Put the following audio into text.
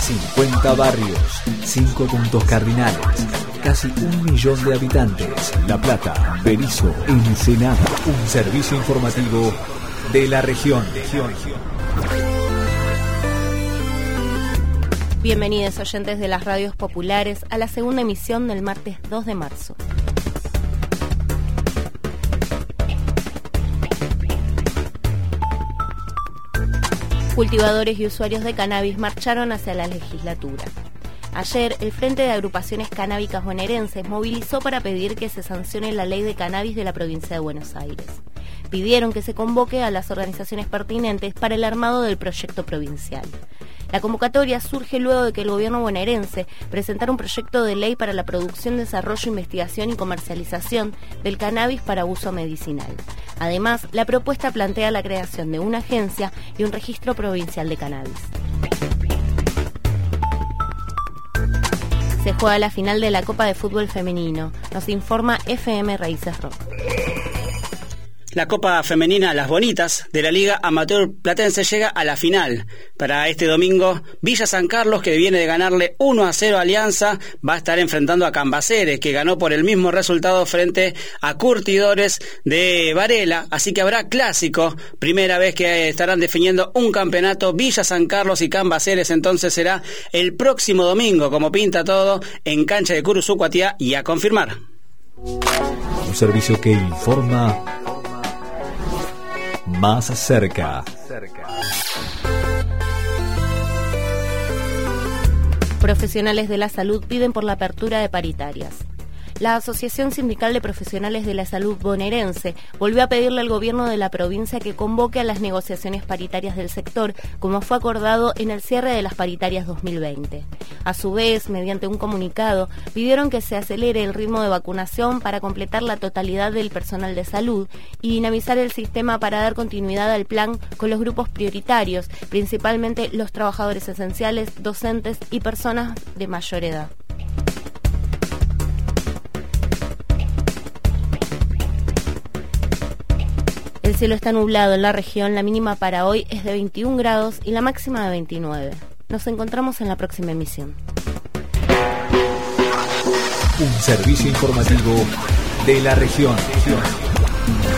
50 barrios, 5 puntos cardinales, casi 1 millón de habitantes. La Plata, Berisso, Ensenada. Un servicio informativo de la región. Bienvenidos oyentes de las radios populares a la segunda emisión del martes 2 de marzo. Cultivadores y usuarios de cannabis marcharon hacia la legislatura. Ayer, el Frente de Agrupaciones Canábicas Bonaerenses movilizó para pedir que se sancione la ley de cannabis de la provincia de Buenos Aires. Pidieron que se convoque a las organizaciones pertinentes para el armado del proyecto provincial. La convocatoria surge luego de que el gobierno bonaerense presentara un proyecto de ley para la producción, desarrollo, investigación y comercialización del cannabis para uso medicinal. Además, la propuesta plantea la creación de una agencia y un registro provincial de cannabis. Se juega la final de la Copa de Fútbol Femenino. Nos informa FM Raíces Rock. La Copa Femenina Las Bonitas de la Liga Amateur Platense llega a la final. Para este domingo, Villa San Carlos, que viene de ganarle 1-0 a Alianza, va a estar enfrentando a Cambaceres, que ganó por el mismo resultado frente a Curtidores de Varela. Así que habrá clásico. Primera vez que estarán definiendo un campeonato. Villa San Carlos y Cambaceres entonces será el próximo domingo, como pinta todo, en cancha de Curuzucuatiá, y a confirmar. Un servicio que informa más cerca. Profesionales de la salud piden por la apertura de paritarias. La Asociación Sindical de Profesionales de la Salud bonaerense volvió a pedirle al gobierno de la provincia que convoque a las negociaciones paritarias del sector, como fue acordado en el cierre de las paritarias 2020. A su vez, mediante un comunicado, pidieron que se acelere el ritmo de vacunación para completar la totalidad del personal de salud y dinamizar el sistema para dar continuidad al plan con los grupos prioritarios, principalmente los trabajadores esenciales, docentes y personas de mayor edad. El cielo está nublado en la región, la mínima para hoy es de 21 grados y la máxima de 29. Nos encontramos en la próxima emisión. Un servicio informativo de la región.